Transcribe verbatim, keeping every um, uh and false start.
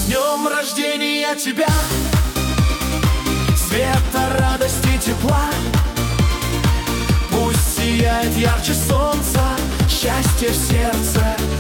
днем рождения тебя, света, радости, тепла. Пусть сияет ярче солнца счастье в сердце.